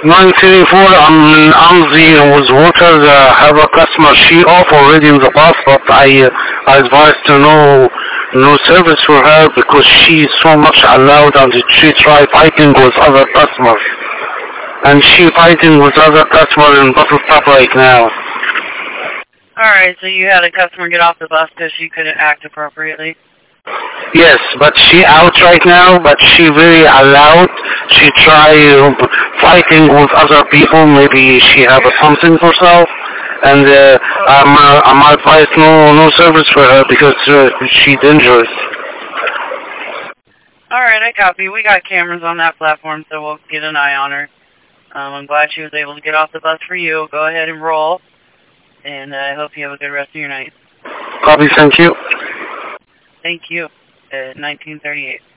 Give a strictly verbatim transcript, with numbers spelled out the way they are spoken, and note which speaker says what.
Speaker 1: nine three four, I'm Anzi with Waters. Uh, have a customer. She off already in the bus, but I, uh, I advised to no, no service for her because she is so much allowed and she try fighting with other customers. And she fighting with other customers in bus stop right now.
Speaker 2: Alright, so you had a customer get off the bus because she couldn't act appropriately?
Speaker 1: Yes, but she out right now, but she very allowed. She try uh, fighting with other people. Maybe she have something for herself. And uh, I'm, uh, I'm advised no, no service for her because uh, she dangerous.
Speaker 2: Alright, I copy. We got cameras on that platform, so we'll get an eye on her. Um, I'm glad she was able to get off the bus for you. Go ahead and roll. And I hope you have a good rest of your night.
Speaker 1: Copy, thank you.
Speaker 2: Thank you. Uh, nineteen thirty-eight.